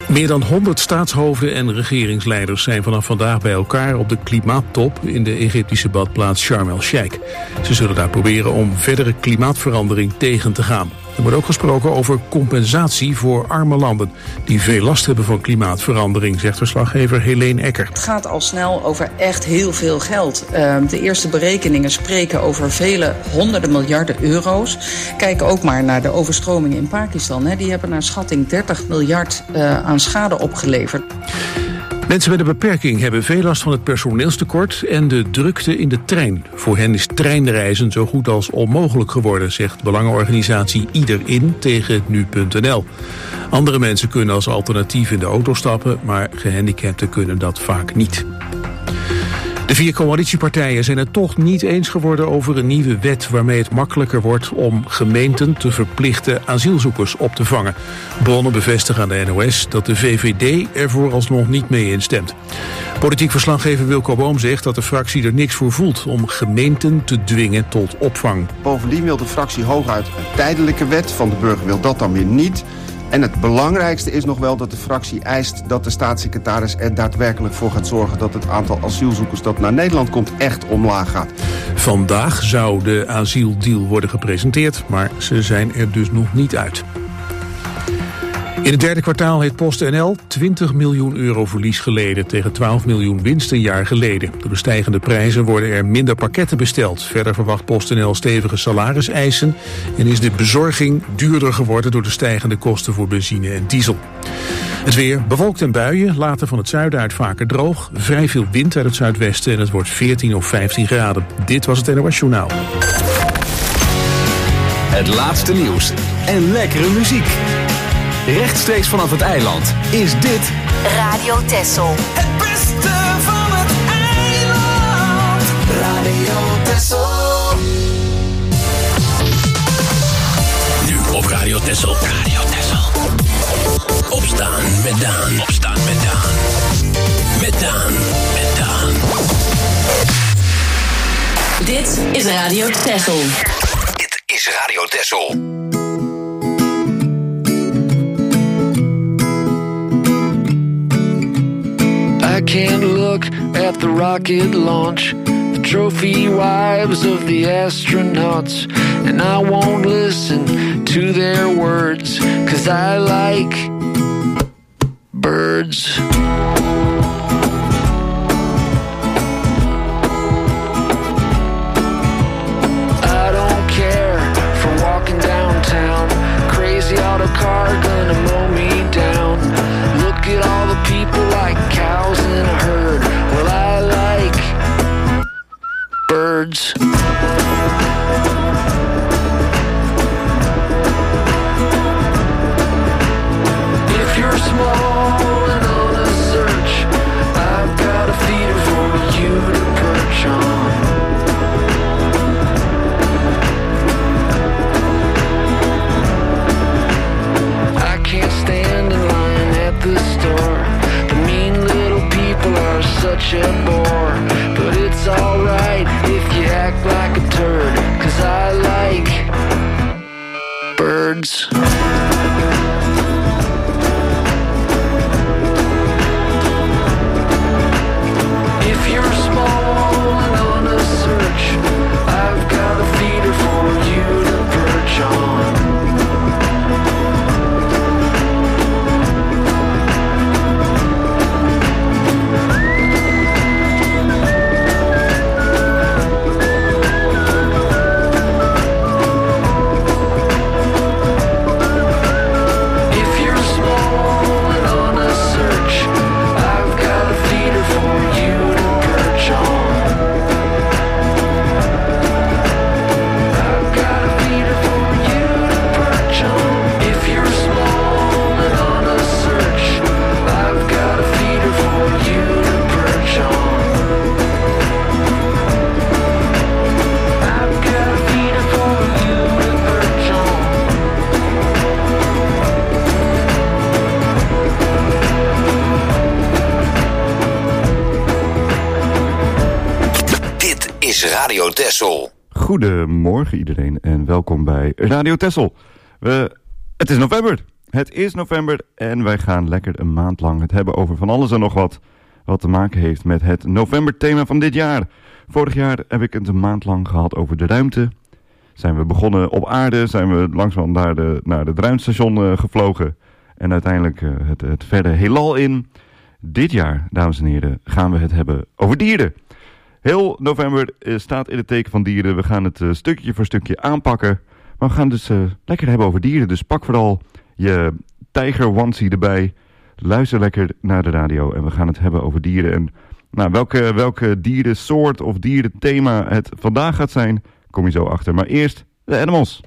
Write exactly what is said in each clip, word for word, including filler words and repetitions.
Meer dan honderd staatshoofden en regeringsleiders zijn vanaf vandaag bij elkaar op de klimaattop in de Egyptische badplaats Sharm el-Sheikh. Ze zullen daar proberen om verdere klimaatverandering tegen te gaan. Er wordt ook gesproken over compensatie voor arme landen die veel last hebben van klimaatverandering, zegt verslaggever Helene Ecker. Het gaat al snel over echt heel veel geld. Uh, de eerste berekeningen spreken over vele honderden miljarden euro's. Kijk ook maar naar de overstromingen in Pakistan. Hè. Die hebben naar schatting dertig miljard uh, aan schade opgeleverd. Mensen met een beperking hebben veel last van het personeelstekort en de drukte in de trein. Voor hen is treinreizen zo goed als onmogelijk geworden, zegt belangenorganisatie Iederin tegen nu punt n l. Andere mensen kunnen als alternatief in de auto stappen, maar gehandicapten kunnen dat vaak niet. De vier coalitiepartijen zijn het toch niet eens geworden over een nieuwe wet waarmee het makkelijker wordt om gemeenten te verplichten asielzoekers op te vangen. Bronnen bevestigen aan de N O S dat de V V D er vooralsnog niet mee instemt. Politiek verslaggever Wilco Boom zegt dat de fractie er niks voor voelt om gemeenten te dwingen tot opvang. Bovendien wil de fractie hooguit een tijdelijke wet, Van de Burger wil dat dan weer niet. En het belangrijkste is nog wel dat de fractie eist dat de staatssecretaris er daadwerkelijk voor gaat zorgen dat het aantal asielzoekers dat naar Nederland komt echt omlaag gaat. Vandaag zou de asieldeal worden gepresenteerd, maar ze zijn er dus nog niet uit. In het derde kwartaal heeft PostNL twintig miljoen euro verlies geleden tegen twaalf miljoen winst een jaar geleden. Door de stijgende prijzen worden er minder pakketten besteld. Verder verwacht PostNL stevige salariseisen en is de bezorging duurder geworden door de stijgende kosten voor benzine en diesel. Het weer bewolkt en buien, later van het zuiden uit vaker droog. Vrij veel wind uit het zuidwesten en het wordt veertien of vijftien graden. Dit was het N O S Journaal. Het laatste nieuws en lekkere muziek. Rechtstreeks vanaf het eiland is dit Radio Texel. Het beste van het eiland. Radio Texel. Nu op Radio Texel. Radio Texel. Opstaan met Daan. Opstaan met Daan. Met Daan. Met Daan. Dit is Radio Texel. Dit is Radio Texel. I can't look at the rocket launch, the trophy wives of the astronauts, and I won't listen to their words, 'cause I like birds. I don't care for walking downtown, crazy auto car gonna mow me down. Look at all the people like cows in a herd. Well, I like birds. If you're small and on a search, I've got a feeder for you to perch on. I can't stand in line at the store. The mean little people are such a bore. But it's alright if you act like a turd, 'cause I like birds. If you're small and on a search, I've got a feeder for you to perch on. Radio Texel. Goedemorgen iedereen en welkom bij Radio Texel. We, het is november. Het is november en wij gaan lekker een maand lang het hebben over van alles en nog wat. Wat te maken heeft met het novemberthema van dit jaar. Vorig jaar heb ik het een maand lang gehad over de ruimte. Zijn we begonnen op aarde, zijn we langzaam naar, de, naar het ruimtestation uh, gevlogen. En uiteindelijk uh, het, het verre heelal in. Dit jaar, dames en heren, gaan we het hebben over dieren. Heel november uh, staat in het teken van dieren. We gaan het uh, stukje voor stukje aanpakken. Maar we gaan dus uh, lekker hebben over dieren. Dus pak vooral je tijger onesie erbij. Luister lekker naar de radio en we gaan het hebben over dieren. En nou, welke, welke dierensoort of dierenthema het vandaag gaat zijn, kom je zo achter. Maar eerst de animals.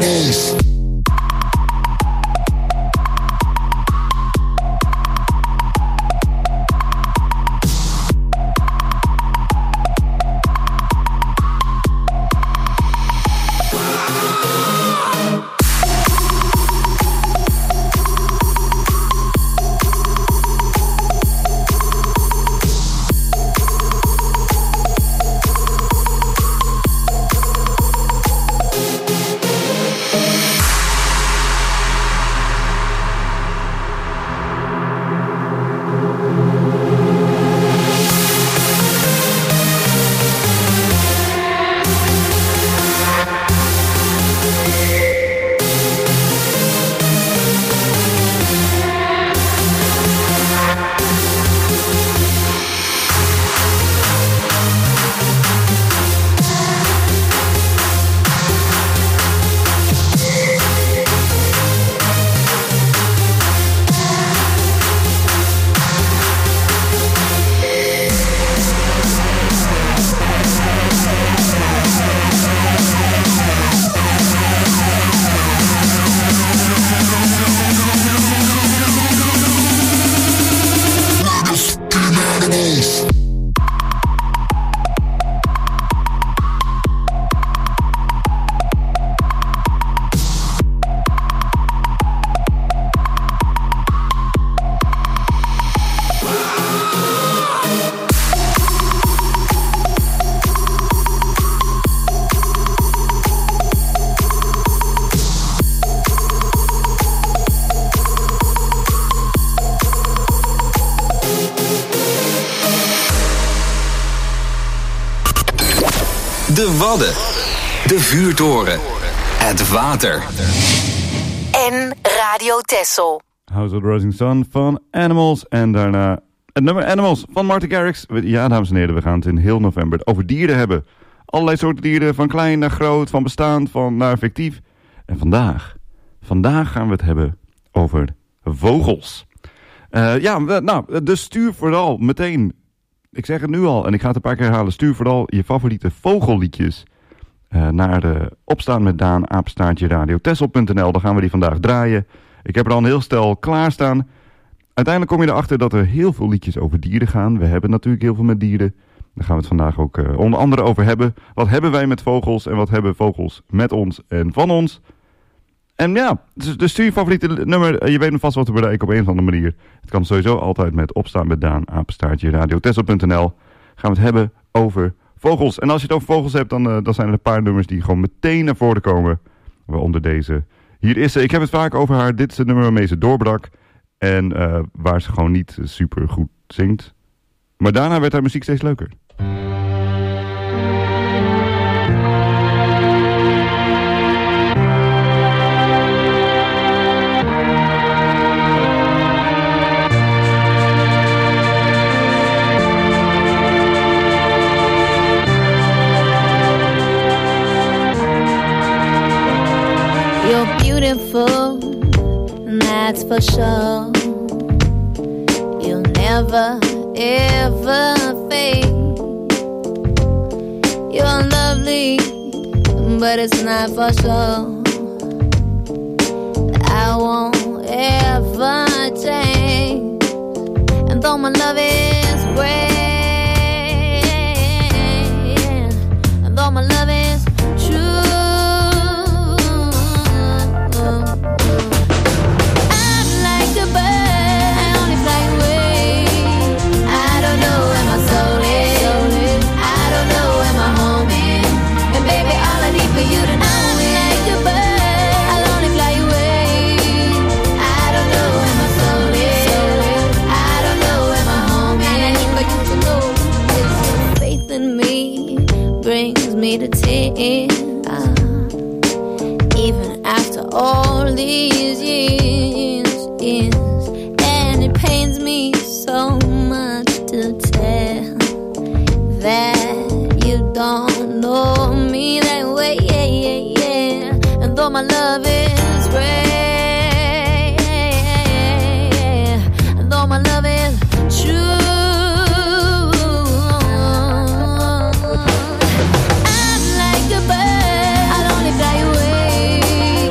De Wadden. De Vuurtoren. Het water. En Radio Texel. House of the Rising Sun van Animals. En daarna het nummer Animals van Martin Garrix. Ja, dames en heren, we gaan het in heel november over dieren hebben. Allerlei soorten dieren, van klein naar groot, van bestaand, van naar fictief. En vandaag, vandaag gaan we het hebben over vogels. Uh, ja, nou, dus stuur vooral meteen, ik zeg het nu al en ik ga het een paar keer herhalen, stuur vooral je favoriete vogelliedjes uh, naar de Opstaan met Daan, apenstaartje radiotessel punt n l. Dan gaan we die vandaag draaien. Ik heb er al een heel stel klaarstaan. Uiteindelijk kom je erachter dat er heel veel liedjes over dieren gaan. We hebben natuurlijk heel veel met dieren. Daar gaan we het vandaag ook uh, onder andere over hebben. Wat hebben wij met vogels en wat hebben vogels met ons en van ons? En ja, dus, dus stuur je favoriete nummer. Je weet hem vast wat te bereiken op een of andere manier. Het kan sowieso altijd met Opstaan met Daan, apenstaartje radiotessel punt n l. Gaan we het hebben over vogels. En als je het over vogels hebt, dan, uh, dan zijn er een paar nummers die gewoon meteen naar voren komen. Waaronder deze. Hier is ze. Ik heb het vaak over haar. Dit is het nummer waarmee ze doorbrak. En uh, waar ze gewoon niet super goed zingt. Maar daarna werd haar muziek steeds leuker. You're beautiful, that's for sure. You'll never, ever fade. You're lovely, but it's not for sure. I won't ever change. And though my love is great, and though my love is true, me to tears, even after all these years, years, and it pains me so much to tell that you don't know me that way, yeah, yeah, yeah. And though my love is great, and though my love is true, fly away.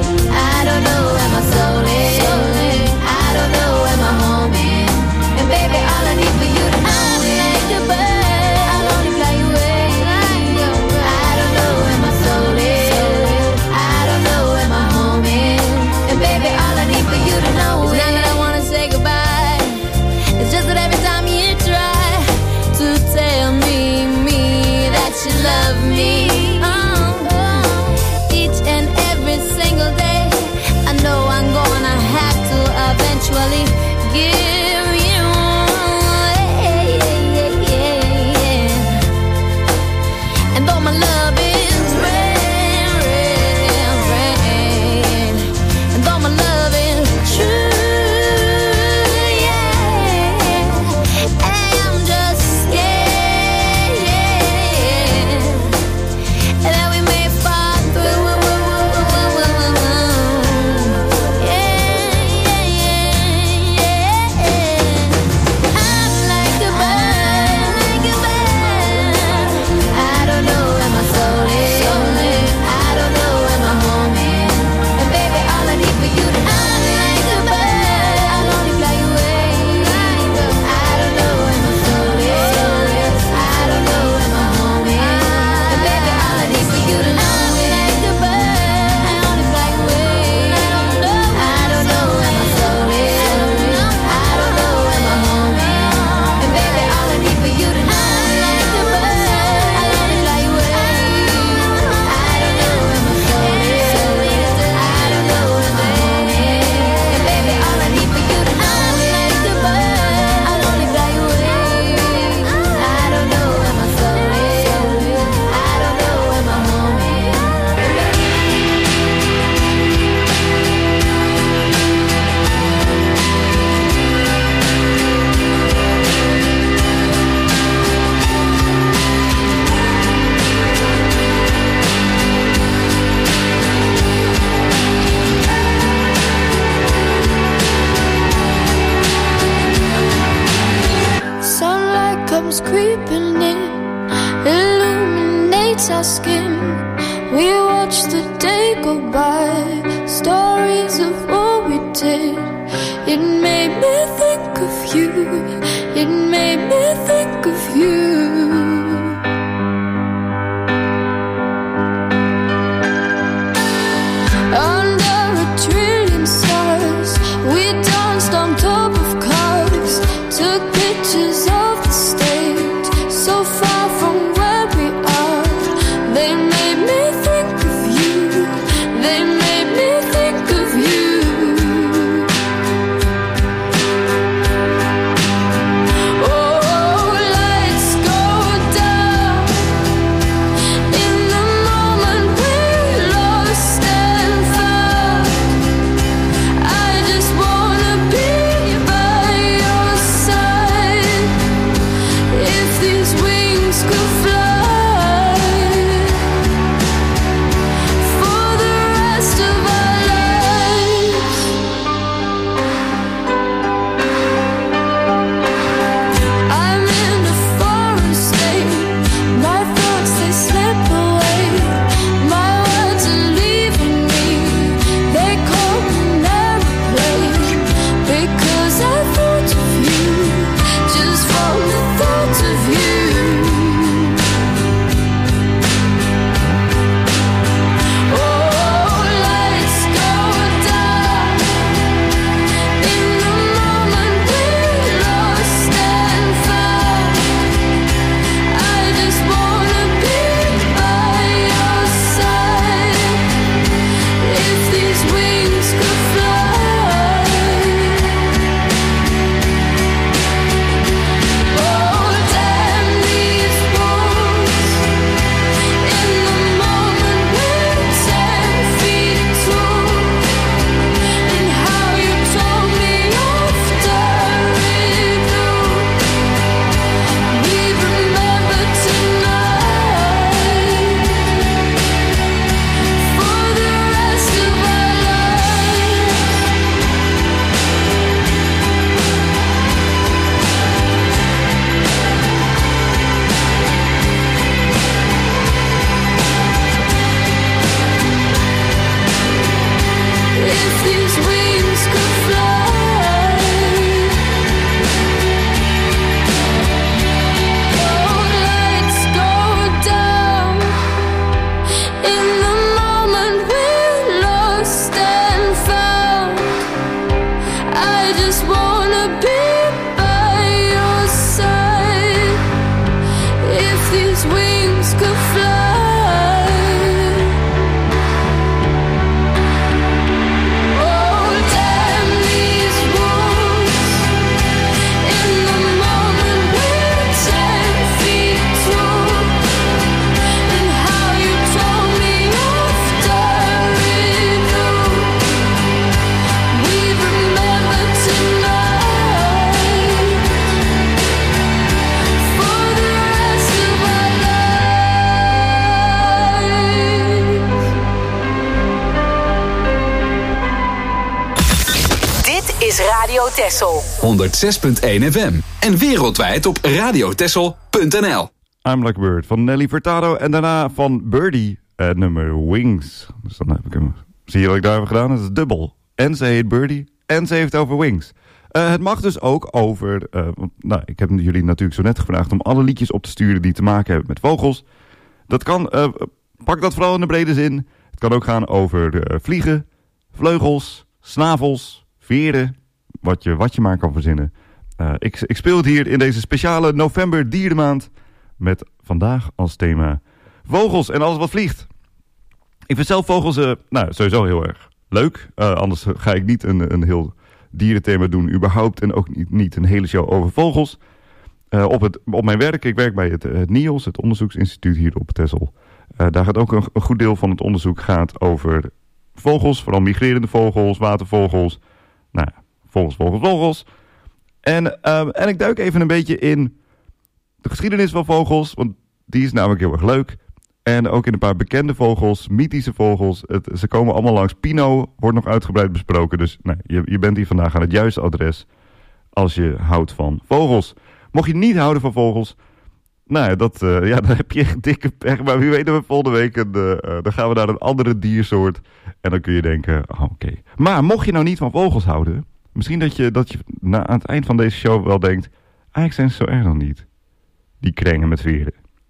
We watch the day go by, stories of what we did. It made me think of you, it made me think of you. Under a trillion stars, we danced on top of cars, took pictures of the stage, so far from where we are. They made me think of you, they made me think of you. Oh, lights go down, in the moment we're lost and found. I just wanna be by your side. If these wings could fly for the rest of our lives. I'm in a foreign state, my thoughts they slip away, my words are leaving me, they call me an airplane, because I thought of you, just from the thought of you. Oh, lights go down, in the moment we're lost and found. I just wanna be by your side. If these wings could fly. Oh, damn these walls. In the moment we're ten feet tall. And how you told me off the river. We remember tonight for the rest of our lives. If these wings could fly. Oh, lights go down, in the moment we're lost and found. I just wanna be by your side. If these wings could fly. Oh, damn these walls. In the moment we're ten feet tall. And how you told me off the river. We remember tonight for the rest of our lives. Dit is Radio Texel. honderdzes punt één F M. En wereldwijd op radiotexel punt n l. I'm Like a Bird van Nelly Furtado. En daarna van Birdie, het nummer Wings. Dus dan heb ik hem... Zie je wat ik daar heb gedaan? Dat is dubbel. En ze heet Birdie en ze heeft het over Wings. Uh, het mag dus ook over... Uh, want, nou, ik heb jullie natuurlijk zo net gevraagd om alle liedjes op te sturen die te maken hebben met vogels. Dat kan... Uh, pak dat vooral in de brede zin. Het kan ook gaan over uh, vliegen, vleugels, snavels, veren. Wat je, wat je maar kan verzinnen. Uh, ik, ik speel het hier in deze speciale november dierenmaand. Met vandaag als thema vogels en alles wat vliegt. Ik vind zelf vogels uh, nou, sowieso heel erg leuk. Uh, anders ga ik niet een, een heel dierenthema doen überhaupt. En ook niet, niet een hele show over vogels. Uh, op, het, op mijn werk, ik werk bij het, het N I O S, het onderzoeksinstituut hier op Texel. Uh, daar gaat ook een, een goed deel van het onderzoek gaat over vogels. Vooral migrerende vogels, watervogels. Nou ja, vogels, vogels, vogels. En, uh, en ik duik even een beetje in de geschiedenis van vogels. Want die is namelijk heel erg leuk. En ook in een paar bekende vogels, mythische vogels. Het, ze komen allemaal langs. Pino wordt nog uitgebreid besproken. Dus nou, je, je bent hier vandaag aan het juiste adres als je houdt van vogels. Mocht je niet houden van vogels, Nou ja, dat, uh, ja, dan heb je echt dikke pech. Maar wie weet we volgende week, een, uh, dan gaan we naar een andere diersoort. En dan kun je denken, oh, oké. Okay. Maar mocht je nou niet van vogels houden... Misschien dat je, dat je na, aan het eind van deze show wel denkt... Eigenlijk zijn ze zo erg dan niet. Die krengen met veren.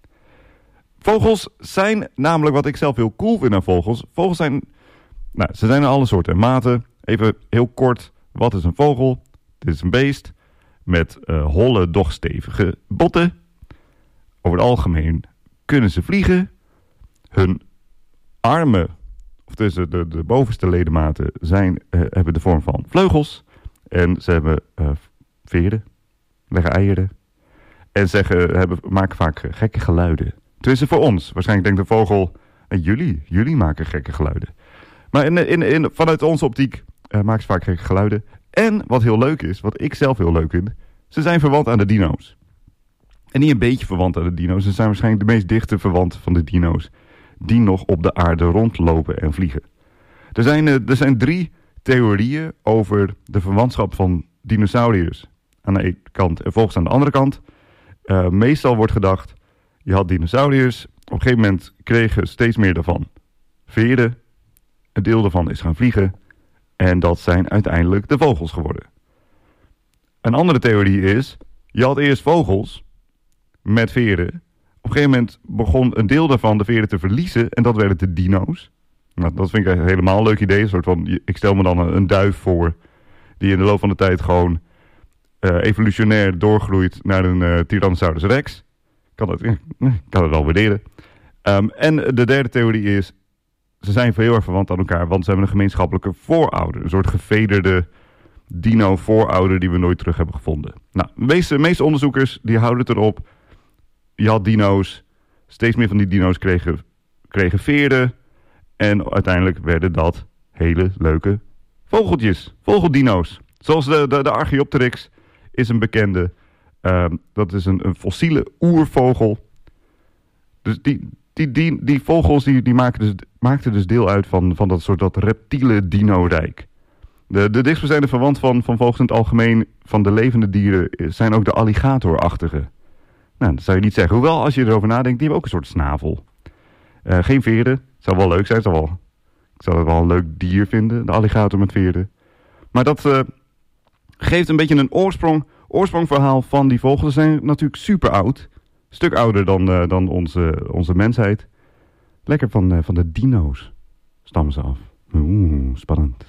Vogels zijn namelijk wat ik zelf heel cool vind aan vogels. Vogels zijn... Nou, ze zijn in alle soorten en maten. Even heel kort. Wat is een vogel? Dit is een beest. Met uh, holle, doch stevige botten. Over het algemeen kunnen ze vliegen. Hun armen, of dus de, de, de bovenste ledematen, zijn, uh, hebben de vorm van vleugels. En ze hebben uh, veren, leggen eieren. En zeggen, hebben, maken vaak gekke geluiden. Tenminste voor ons. Waarschijnlijk denkt de vogel, en jullie, jullie maken gekke geluiden. Maar in, in, in, vanuit onze optiek uh, maken ze vaak gekke geluiden. En wat heel leuk is, wat ik zelf heel leuk vind, ze zijn verwant aan de dino's. En niet een beetje verwant aan de dino's. Ze zijn waarschijnlijk de meest dichte verwant van de dino's die nog op de aarde rondlopen en vliegen. Er zijn, uh, er zijn drie theorieën over de verwantschap van dinosauriërs aan de ene kant en vogels aan de andere kant. Uh, meestal wordt gedacht, je had dinosauriërs, op een gegeven moment kregen steeds meer daarvan veren, een deel daarvan is gaan vliegen en dat zijn uiteindelijk de vogels geworden. Een andere theorie is, je had eerst vogels met veren. Op een gegeven moment begon een deel daarvan de veren te verliezen en dat werden de dino's. Nou, dat vind ik helemaal een leuk idee. Een soort van, ik stel me dan een, een duif voor die in de loop van de tijd gewoon uh, evolutionair doorgroeit naar een uh, Tyrannosaurus Rex. Kan dat, kan het wel waarderen. Um, en de derde theorie is, ze zijn heel erg verwant aan elkaar, want ze hebben een gemeenschappelijke voorouder. Een soort gevederde dino-voorouder die we nooit terug hebben gevonden. Nou, de meeste, meeste onderzoekers die houden het erop. Je had dino's, steeds meer van die dino's kregen, kregen veren. En uiteindelijk werden dat hele leuke vogeltjes, vogeldino's. Zoals de, de, de Archaeopteryx is een bekende. Uh, dat is een, een fossiele oervogel. Dus die, die, die, die vogels die, die maken dus, maakten dus deel uit van, van dat soort dat reptiele dino-rijk. De, de dichtstbijzijnde verwant van, van vogels in het algemeen van de levende dieren zijn ook de alligatorachtige. Nou, dat zou je niet zeggen. Hoewel, als je erover nadenkt, die hebben ook een soort snavel. Uh, geen veren. Zou wel leuk zijn. Zou wel, ik zou het wel een leuk dier vinden, de alligator met veren. Maar dat uh, geeft een beetje een oorsprong, oorsprongverhaal van die vogels. Ze zijn natuurlijk super oud. Een stuk ouder dan, uh, dan onze, onze mensheid. Lekker van, uh, van de dino's stammen ze af. Oeh, spannend.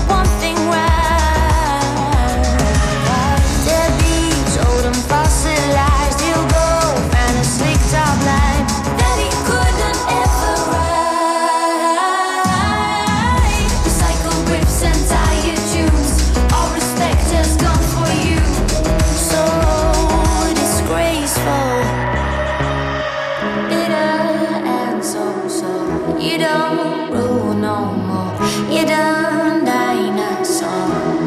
one thing right. Deadbeats, old and fossilized, he'll go find a slick top line that he couldn't ever write. Recycle riffs and tired tunes, all respect has gone for you. So disgraceful, bitter and so so. You don't rule no more. You done dinosaur.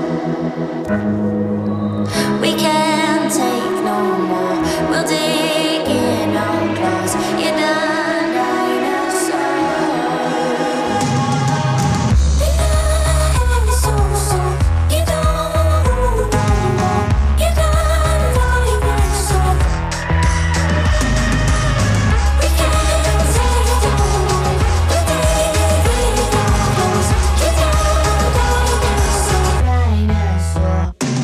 We can't take no more. We'll dig in our claws. You done dinosaur. Dinosaur. You don't rule no more. You done dinosaur. We can't take no more. We'll dig in our claws. You done dinosaur. Dinosaur.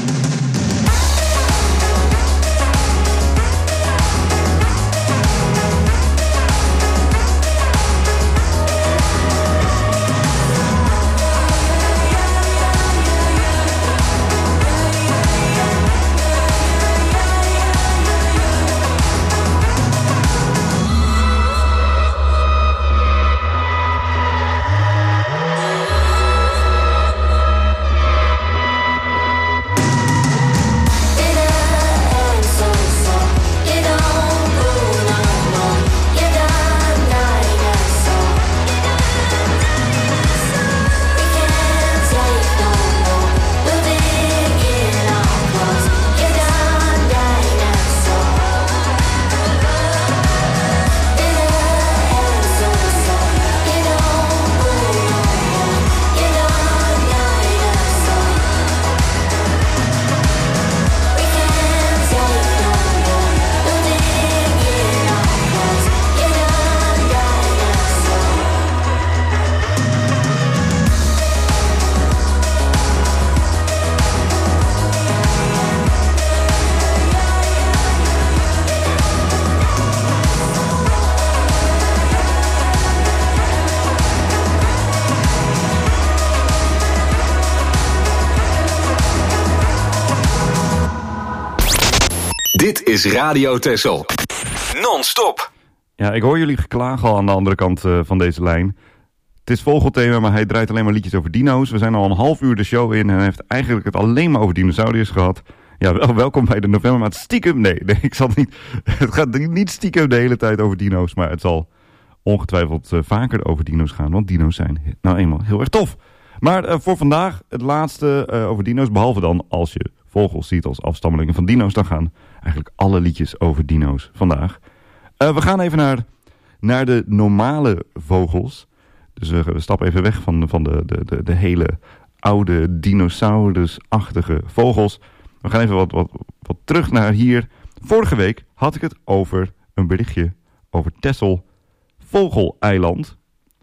Dit is Radio Texel. Non-stop. Ja, ik hoor jullie geklaag al aan de andere kant uh, van deze lijn. Het is vogelthema, maar hij draait alleen maar liedjes over dino's. We zijn al een half uur de show in en hij heeft eigenlijk het alleen maar over dinosauriërs gehad. Ja, wel, welkom bij de novembermaand. Stiekem, nee, nee, ik zal niet, het gaat niet stiekem de hele tijd over dino's, maar het zal ongetwijfeld uh, vaker over dino's gaan, want dino's zijn nou eenmaal heel erg tof. Maar uh, voor vandaag het laatste uh, over dino's, behalve dan als je vogels ziet als afstammelingen van dino's, dan gaan eigenlijk alle liedjes over dino's vandaag. Uh, we gaan even naar, naar de normale vogels. Dus uh, we stappen even weg van, van de, de, de, de hele oude dinosaurusachtige vogels. We gaan even wat, wat, wat terug naar hier. Vorige week had ik het over een berichtje over Texel Vogeleiland.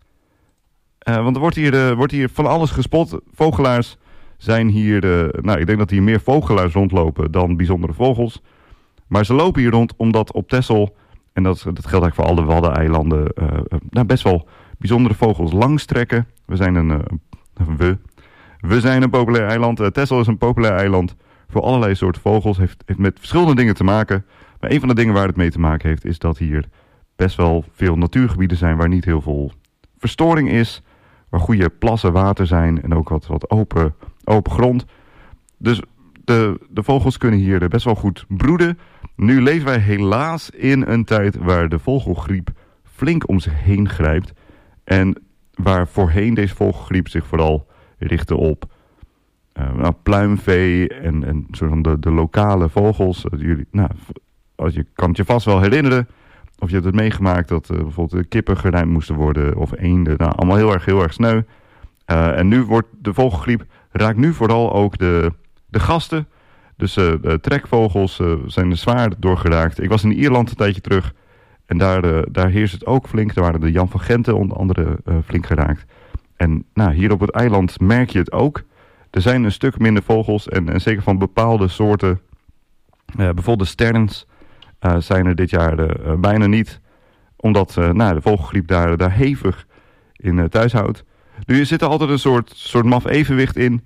Uh, want er wordt hier, uh, wordt hier van alles gespot. Vogelaars zijn hier... Uh, nou, ik denk dat hier meer vogelaars rondlopen dan bijzondere vogels. Maar ze lopen hier rond omdat op Texel... en dat, dat geldt eigenlijk voor alle Waddeneilanden... Uh, uh, nou, best wel bijzondere vogels langstrekken. We zijn een... Uh, we... We zijn een populair eiland. Uh, Texel is een populair eiland voor allerlei soorten vogels. Heeft, heeft met verschillende dingen te maken. Maar een van de dingen waar het mee te maken heeft... is dat hier best wel veel natuurgebieden zijn... waar niet heel veel verstoring is... waar goede plassen water zijn... en ook wat, wat open, open grond. Dus de, de vogels kunnen hier best wel goed broeden. Nu leven wij helaas in een tijd... waar de vogelgriep flink om zich heen grijpt. En waar voorheen deze vogelgriep zich vooral... richten op uh, nou, pluimvee en, en soort van de, de lokale vogels. Uh, jullie, nou, als je kan het je vast wel herinneren, of je hebt het meegemaakt dat uh, bijvoorbeeld de kippen geruimd moesten worden of eenden. Nou, allemaal heel erg, heel erg sneu. Uh, en nu wordt de vogelgriep, raakt nu vooral ook de, de gasten. Dus uh, de trekvogels uh, zijn er zwaar door geraakt. Ik was in Ierland een tijdje terug en daar, uh, daar heerst het ook flink. Daar waren de Jan van Genten onder andere uh, flink geraakt. En nou, hier op het eiland merk je het ook. Er zijn een stuk minder vogels en, en zeker van bepaalde soorten. Uh, bijvoorbeeld de sterns uh, zijn er dit jaar uh, bijna niet. Omdat uh, nou, de vogelgriep daar, daar hevig in uh, thuis houdt. Nu zit er altijd een soort, soort maf evenwicht in.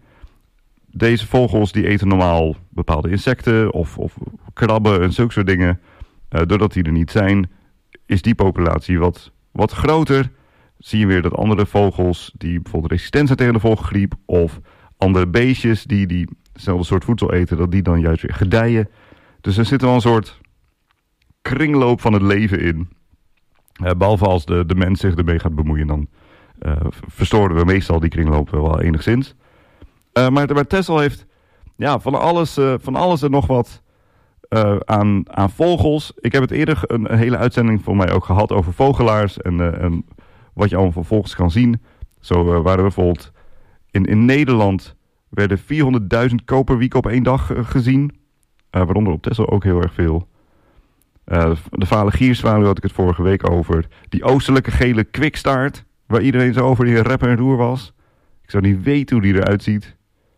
Deze vogels die eten normaal bepaalde insecten of, of krabben en zulke soort dingen. Uh, doordat die er niet zijn, is die populatie wat, wat groter. Zie je weer dat andere vogels die bijvoorbeeld resistent zijn tegen de vogelgriep of andere beestjes die die hetzelfde soort voedsel eten, dat die dan juist weer gedijen. Dus er zit wel een soort kringloop van het leven in. Uh, behalve als de, de mens zich ermee gaat bemoeien, dan uh, verstoren we meestal die kringloop wel enigszins. Uh, maar, maar Texel heeft ja, van, alles, uh, van alles en nog wat uh, aan, aan vogels. Ik heb het eerder een, een hele uitzending voor mij ook gehad over vogelaars en, uh, en wat je allemaal van vogels kan zien. Zo uh, waren we bijvoorbeeld in, in Nederland werden vierhonderdduizend koperwieken op één dag uh, gezien. Uh, waaronder op Texel ook heel erg veel. Uh, de vale gierzwaluw had ik het vorige week over. Die oostelijke gele kwikstaart, waar iedereen zo over die rep en roer was. Ik zou niet weten hoe die eruit ziet.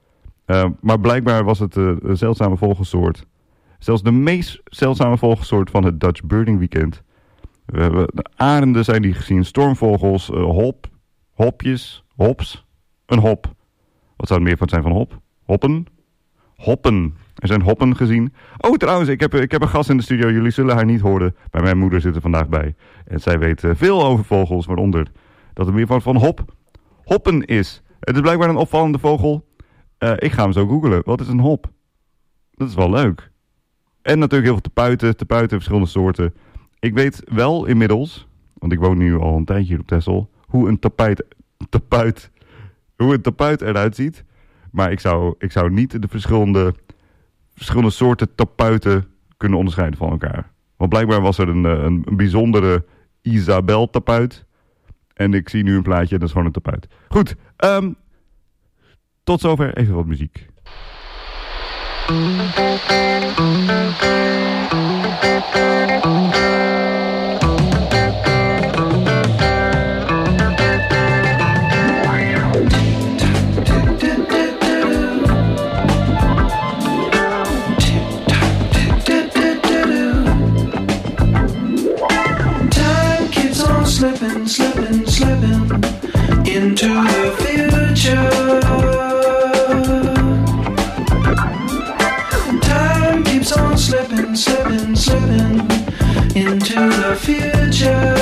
Uh, maar blijkbaar was het uh, een zeldzame vogelsoort. Zelfs de meest zeldzame vogelsoort van het Dutch Birding Weekend. We hebben, de arenden zijn die gezien, stormvogels, uh, hop, hopjes, hops, een hop. Wat zou het meer van zijn van hop? Hoppen? Hoppen. Er zijn hoppen gezien. Oh, trouwens, ik heb, ik heb een gast in de studio. Jullie zullen haar niet horen. Maar mijn moeder zit er vandaag bij. En zij weet uh, veel over vogels, waaronder dat het meer van, van hop, hoppen is. Het is blijkbaar een opvallende vogel. Uh, ik ga hem zo googlen. Wat is een hop? Dat is wel leuk. En natuurlijk heel veel tepuiten. Tepuiten, verschillende soorten. Ik weet wel inmiddels, want ik woon nu al een tijdje hier op Texel, hoe een tapuit, tapuit, hoe een tapuit eruit ziet. Maar ik zou, ik zou niet de verschillende, verschillende soorten tapuiten kunnen onderscheiden van elkaar. Want blijkbaar was er een, een, een bijzondere Isabel tapuit. En ik zie nu een plaatje en dat is gewoon een tapuit. Goed, um, tot zover even wat muziek. Slipping, slipping, slipping into the future. Time keeps on slipping, slipping, slipping into the future.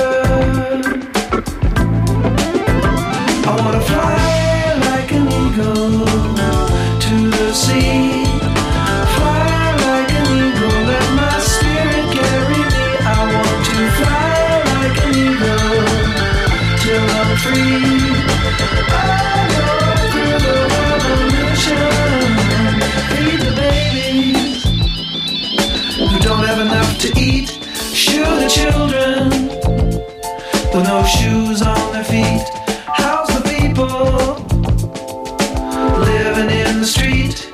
I wanna fly like an eagle to the sea. Fly like an eagle, let my spirit carry me. I want to fly like an eagle till I'm free. I go through the revolution. Feed the babies who don't have enough to eat. Shoe the children with no shoes on their feet. House the people living in the street.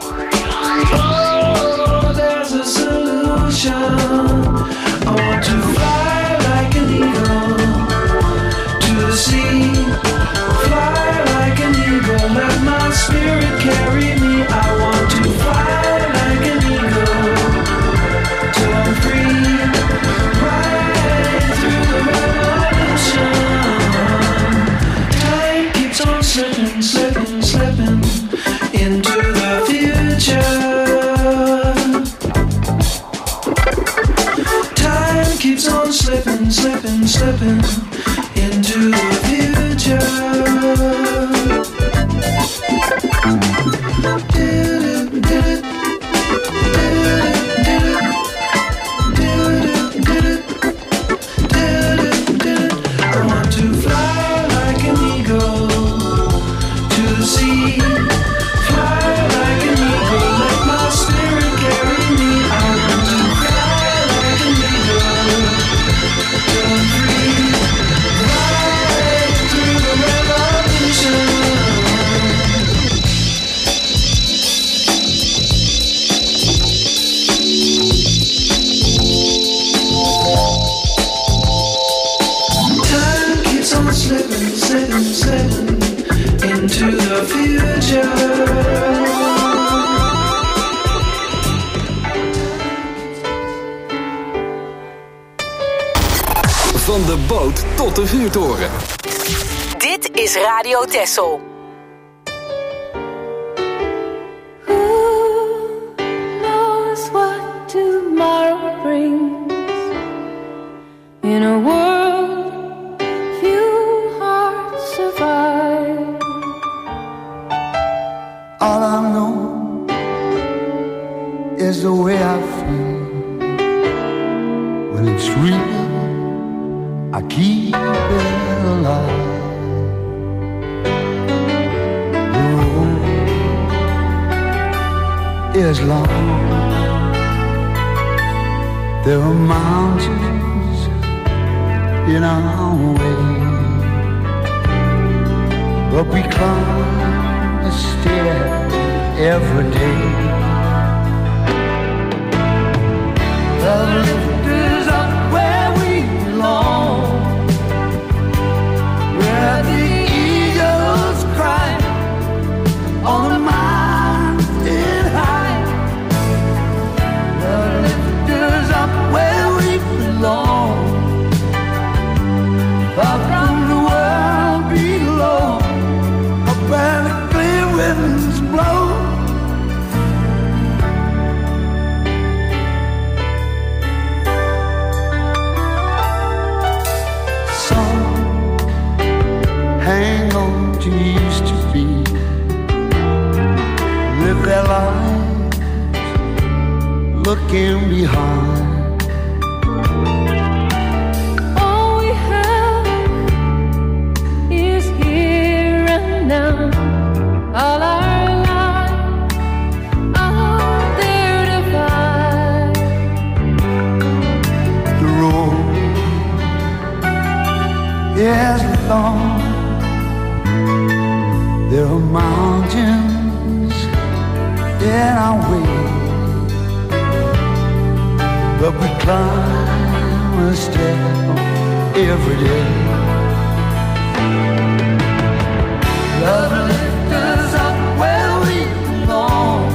Oh, there's a solution. I want to fly like an eagle to the sea. Fly like an eagle, let my spirit carry me. I want to fly like an eagle till I'm free. Right through the revolution. Time keeps on slipping, slipping, slipping into the future. Time keeps on slipping, slipping, slipping into the future. I want to fly like an eagle to the sea. Fly like an eagle, let my spirit carry me. I want to fly like an eagle till I'm free. Right through the revolution. Time keeps on slipping, slipping, slipping into the future. Van de boot tot de vuurtoren. Dit Dit is Radio Texel. Who knows what tomorrow brings? In a world few hearts survive. All I know is the way I feel. When it's real, I keep it alive. The road is long. There are mountains in our way, but we climb a stair every day. The lift is up where we belong, where the eagles cry on the mountain high. The lift is up where we belong, far from the world below, up where the clear winds blow. Hang on to used to be, live their lives looking behind. All we have is here and now. All our lives are there to find. The road is long. There are mountains in our way, but we climb a step every day. Love lifts us up where we belong,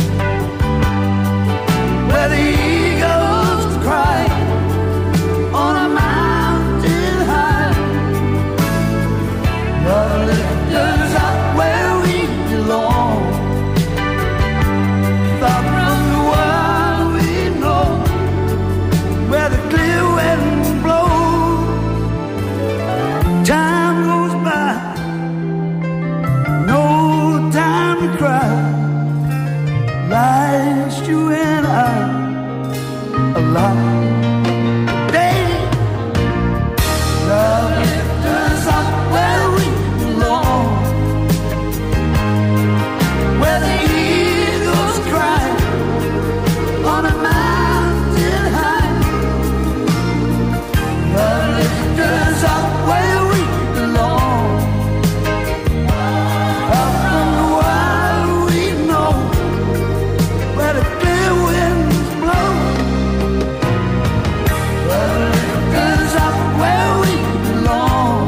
where the eagles cry on a mountain high. Love lifts us up where we belong, far from the world we know, where the clear winds blow. Time goes by, no time to cry. Life's you and I alive. Day, love lifts us up where we belong, where the eagles cry on a mountain high. Love lifts us up where we belong, far from the world we know, where the clear winds blow. Love lifts us up where we belong,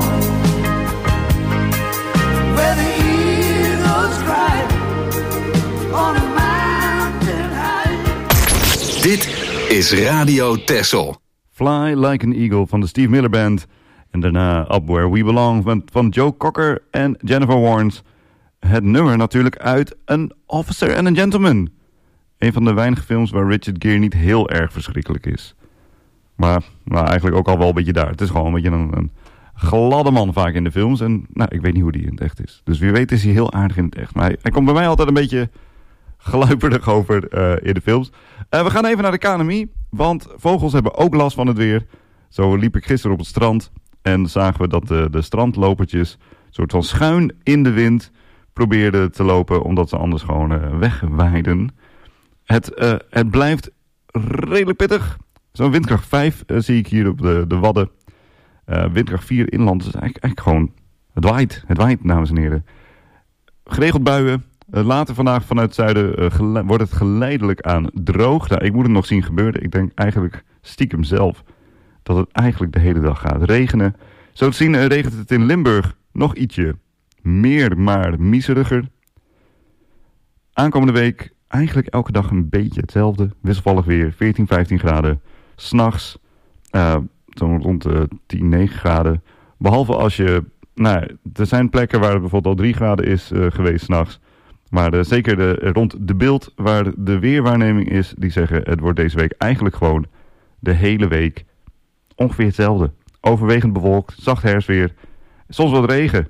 where the eagles cry on a mountain high. Dit is Radio Texel. Fly Like an Eagle van de Steve Miller Band. En daarna Up Where We Belong van, van Joe Cocker en Jennifer Warnes. Het nummer natuurlijk uit An Officer and a Gentleman. Een van de weinige films waar Richard Gere niet heel erg verschrikkelijk is. Maar nou, eigenlijk ook al wel een beetje daar. Het is gewoon een beetje een, een gladde man vaak in de films. En nou, ik weet niet hoe die in het echt is. Dus wie weet is hij heel aardig in het echt. Maar hij, hij komt bij mij altijd een beetje gluiperig over uh, in de films. Uh, we gaan even naar de K N M I. Want vogels hebben ook last van het weer. Zo liep ik gisteren op het strand. En zagen we dat de, de strandlopertjes soort van schuin in de wind probeerden te lopen. Omdat ze anders gewoon uh, wegwaaiden. Het, uh, het blijft redelijk pittig. Zo'n windkracht vijf uh, zie ik hier op de, de Wadden. Uh, windkracht vier inland. Dus eigenlijk, eigenlijk gewoon, het waait. Het waait, dames en heren. Geregeld buien. Uh, later vandaag vanuit het zuiden uh, gele- wordt het geleidelijk aan droog. Nou, ik moet het nog zien gebeuren. Ik denk eigenlijk stiekem zelf dat het eigenlijk de hele dag gaat regenen. Zo te zien uh, regent het in Limburg nog ietsje meer, maar miezeriger. Aankomende week eigenlijk elke dag een beetje hetzelfde. Wisselvallig weer, veertien, vijftien graden. 'S'nachts uh, zo'n rond de tien, negen graden. Behalve als je nou, er zijn plekken waar het bijvoorbeeld al drie graden is uh, geweest 's nachts. Maar de, zeker de, rond de Beeld, waar de weerwaarneming is, die zeggen het wordt deze week eigenlijk gewoon de hele week ongeveer hetzelfde. Overwegend bewolkt, zacht herfstweer, soms wat regen.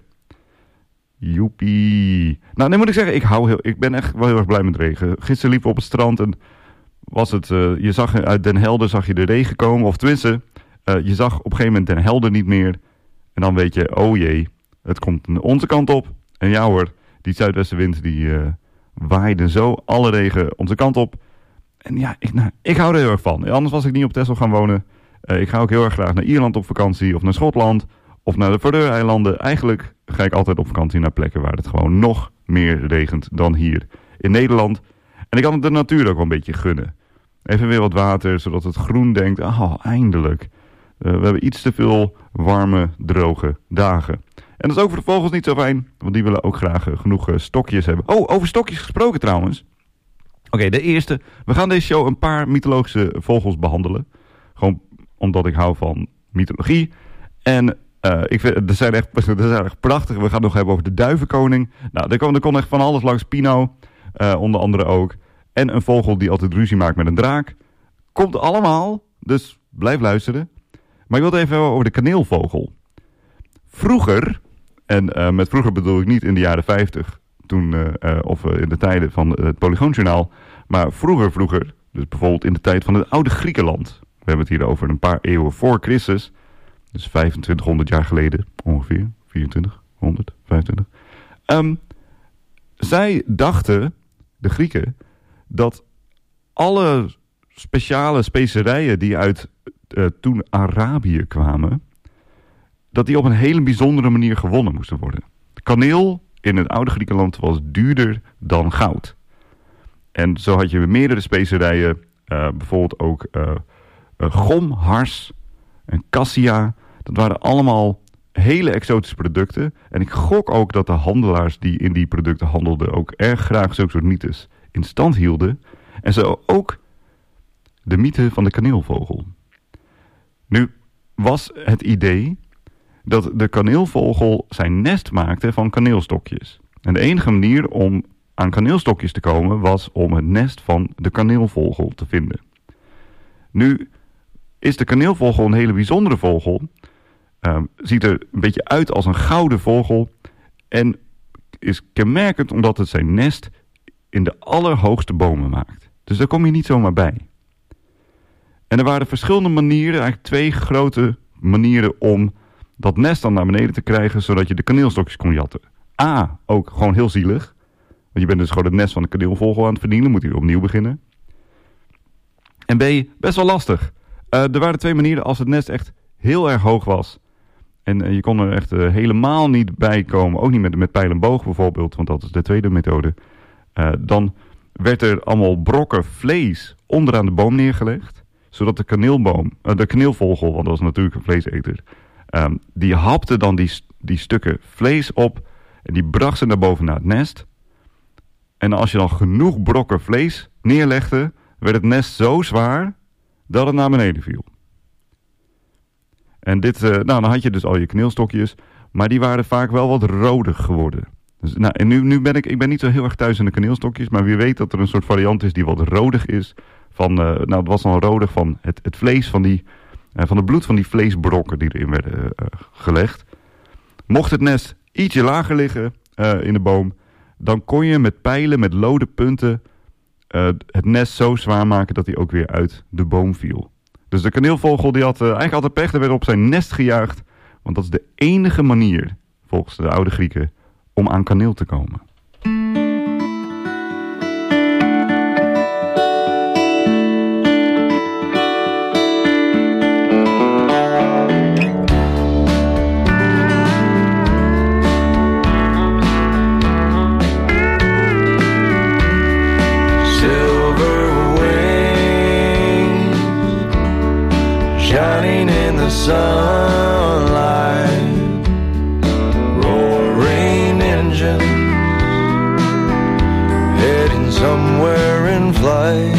Joepie. Nou, nu moet ik zeggen, ik, hou heel, ik ben echt wel heel erg blij met regen. Gisteren liepen we op het strand en was het, uh, je zag uit Den Helder zag je de regen komen. Of tenminste, uh, je zag op een gegeven moment Den Helder niet meer. En dan weet je, oh jee, het komt onze kant op. En ja hoor, die zuidwestenwind die uh, waaide zo alle regen onze kant op. En ja, ik, nou, ik hou er heel erg van. Anders was ik niet op Texel gaan wonen. Uh, ik ga ook heel erg graag naar Ierland op vakantie of naar Schotland of naar de Faroe-eilanden. Eigenlijk ga ik altijd op vakantie naar plekken waar het gewoon nog meer regent dan hier in Nederland. En ik kan het de natuur ook wel een beetje gunnen. Even weer wat water, zodat het groen denkt, oh, eindelijk. Uh, we hebben iets te veel warme, droge dagen. En dat is ook voor de vogels niet zo fijn, want die willen ook graag uh, genoeg uh, stokjes hebben. Oh, over stokjes gesproken trouwens. Oké, okay, de eerste. We gaan deze show een paar mythologische vogels behandelen. Gewoon omdat ik hou van mythologie. En uh, ik vind, er zijn echt, er zijn echt prachtig. We gaan het nog hebben over de duivenkoning. Nou, er kon, er kon echt van alles langs. Pino, uh, onder andere ook. En een vogel die altijd ruzie maakt met een draak. Komt allemaal, dus blijf luisteren. Maar ik wil het even hebben over de kaneelvogel. Vroeger, en uh, met vroeger bedoel ik niet in de jaren vijftig... Toen, uh, uh, of uh, in de tijden van uh, het Polygoonjournaal. Maar vroeger, vroeger, dus bijvoorbeeld in de tijd van het oude Griekenland. We hebben het hier over een paar eeuwen voor Christus. Dus vijfentwintighonderd jaar geleden ongeveer. vierentwintighonderd, vijfentwintig. Um, zij dachten, de Grieken, dat alle speciale specerijen die uit uh, toen Arabië kwamen, dat die op een hele bijzondere manier gewonnen moesten worden. Kaneel in het oude Griekenland was duurder dan goud. En zo had je meerdere specerijen, uh, bijvoorbeeld ook uh, uh, gom, hars en cassia. Dat waren allemaal hele exotische producten. En ik gok ook dat de handelaars die in die producten handelden ook erg graag zulke soort mythes in stand hielden. En zo ook de mythe van de kaneelvogel. Nu was het idee dat de kaneelvogel zijn nest maakte van kaneelstokjes. En de enige manier om aan kaneelstokjes te komen was om het nest van de kaneelvogel te vinden. Nu is de kaneelvogel een hele bijzondere vogel. Uh, ziet er een beetje uit als een gouden vogel. En is kenmerkend omdat het zijn nest in de allerhoogste bomen maakt. Dus daar kom je niet zomaar bij. En er waren verschillende manieren, eigenlijk twee grote manieren om dat nest dan naar beneden te krijgen, zodat je de kaneelstokjes kon jatten. A, ook gewoon heel zielig. Want je bent dus gewoon het nest van de kaneelvogel aan het verdienen. Moet je opnieuw beginnen. En B, best wel lastig. Uh, er waren twee manieren als het nest echt heel erg hoog was. En uh, je kon er echt uh, helemaal niet bij komen. Ook niet met, met pijl en boog bijvoorbeeld, want dat is de tweede methode. Uh, dan werd er allemaal brokken vlees onderaan de boom neergelegd. Zodat de kaneelboom, uh, de kaneelvogel, want dat was natuurlijk een vleeseter, Um, die hapte dan die, die stukken vlees op en die bracht ze naar boven naar het nest. En als je dan genoeg brokken vlees neerlegde, werd het nest zo zwaar dat het naar beneden viel. En dit, uh, nou, dan had je dus al je kaneelstokjes, maar die waren vaak wel wat rodig geworden. Dus, nou, en nu, nu ben ik, ik ben niet zo heel erg thuis in de kaneelstokjes, maar wie weet dat er een soort variant is die wat rodig is. Van, uh, nou, het was dan rodig van het, het vlees van die Uh, van het bloed van die vleesbrokken die erin werden uh, gelegd. Mocht het nest ietsje lager liggen uh, in de boom, dan kon je met pijlen, met lode punten, uh, het nest zo zwaar maken dat hij ook weer uit de boom viel. Dus de kaneelvogel die had uh, eigenlijk altijd pech, er werd op zijn nest gejaagd, want dat is de enige manier, volgens de oude Grieken, om aan kaneel te komen. Shining in the sunlight, roaring engine, heading somewhere in flight.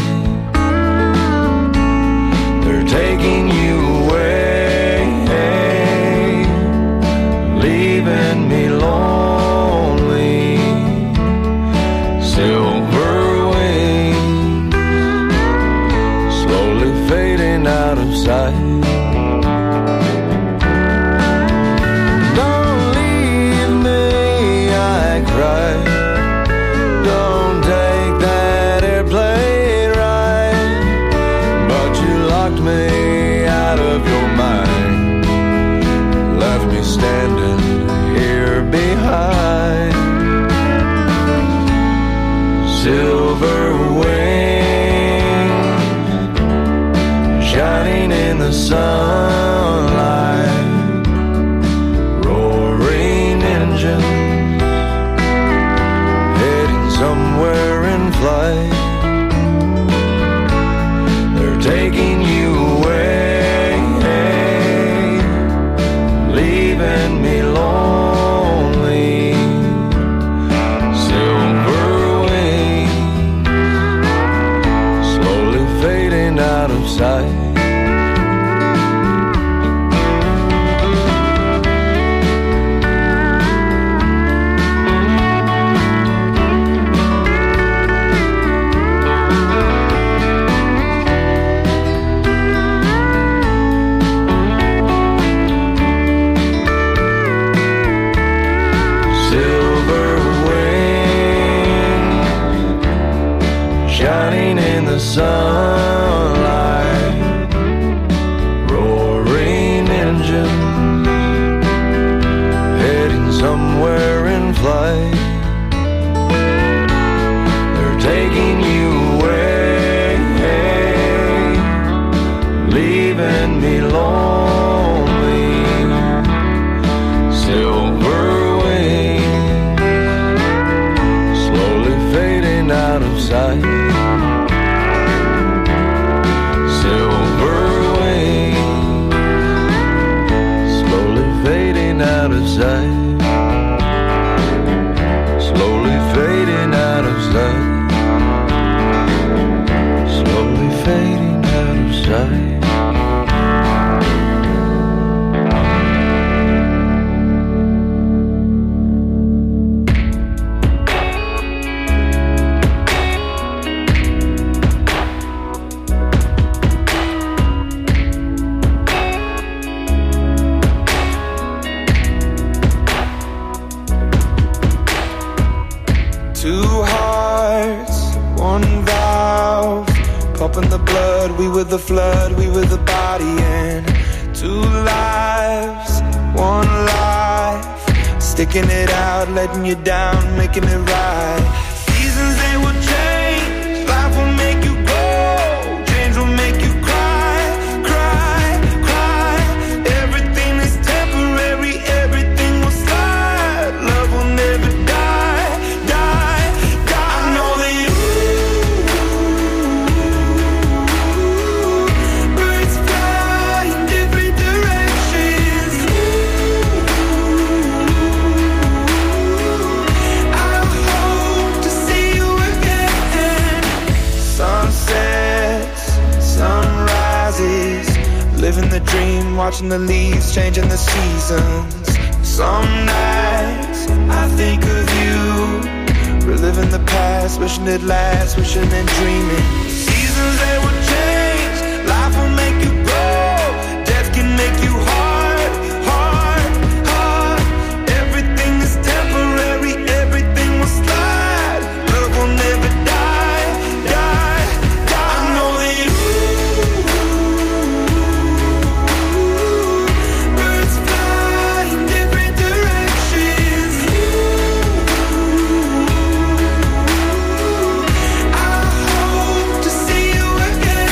They're taking you away, leaving sight. Don't leave me, I cried. Don't take that airplane ride. But you locked me out of your mind, left me standing here behind. Silver wings shining in the sunlight, roaring engines heading somewhere in flight. They're taking you away, leaving me lonely. Silver wings slowly fading out of sight. Shining in the sunlight, roaring engines heading somewhere in flight. They're taking you away, leaving me lonely. Silver wings slowly fading out of sight. Out of sight, slowly fading out of sight, slowly fading out of sight. We were the flood, we were the body, and two lives, one life, sticking it out, letting you down, making it right. Seasons, they will change, life will make you grow, change will make you cry, cry, cry. Everything is temporary, everything will slide, love will never die, die, die. I know that you living the dream, watching the leaves, changing the seasons. Some nights I think of you, reliving the past, wishing it lasts, wishing and dreaming. Seasons, they will change, life will make you grow, death can make you hard, hard, hard. Everything is temporary, everything will slide, love will never die, die, die. I know that you sunsets,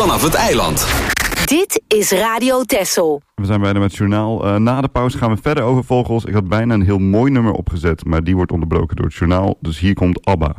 vanaf het eiland. Dit is Radio Texel. We zijn bijna met het journaal. Uh, na de pauze gaan we verder over vogels. Ik had bijna een heel mooi nummer opgezet, maar die wordt onderbroken door het journaal. Dus hier komt ABBA.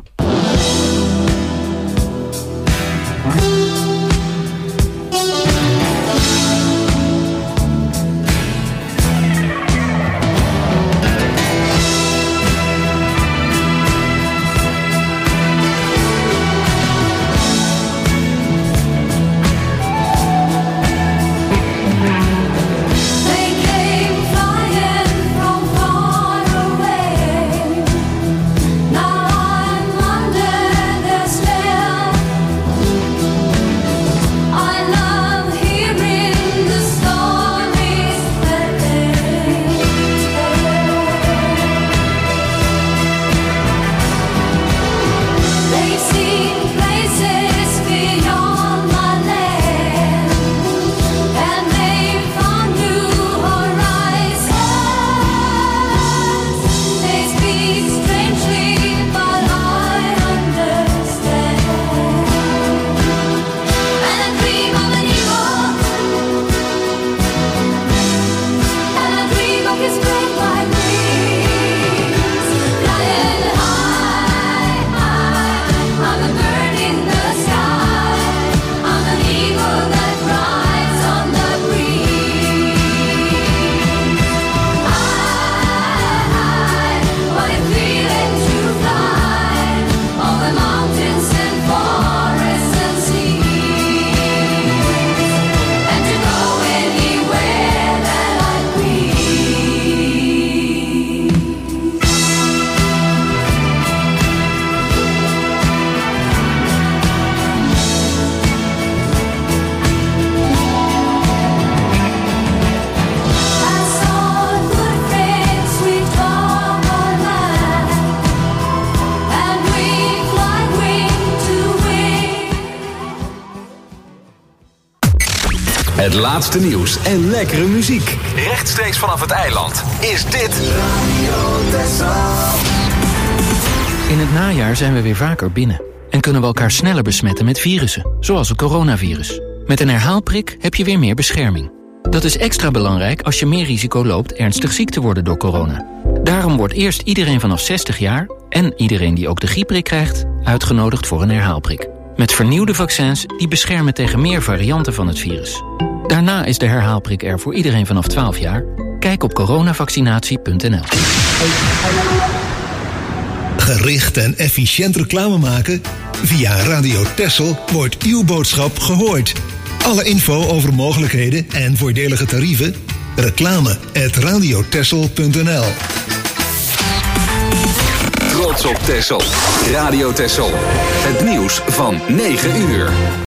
Het laatste nieuws en lekkere muziek. Rechtstreeks vanaf het eiland is dit Radio Texel. In het najaar zijn we weer vaker binnen. En kunnen we elkaar sneller besmetten met virussen. Zoals het coronavirus. Met een herhaalprik heb je weer meer bescherming. Dat is extra belangrijk als je meer risico loopt ernstig ziek te worden door corona. Daarom wordt eerst iedereen vanaf zestig jaar... en iedereen die ook de griepprik krijgt... uitgenodigd voor een herhaalprik. Met vernieuwde vaccins die beschermen tegen meer varianten van het virus. Daarna is de herhaalprik er voor iedereen vanaf twaalf jaar. Kijk op coronavaccinatie punt n l. Gericht en efficiënt reclame maken? Via Radio Texel wordt uw boodschap gehoord. Alle info over mogelijkheden en voordelige tarieven? Reclame at radio texel punt n l. Trots op Texel. Radio Texel. Het nieuws van negen uur.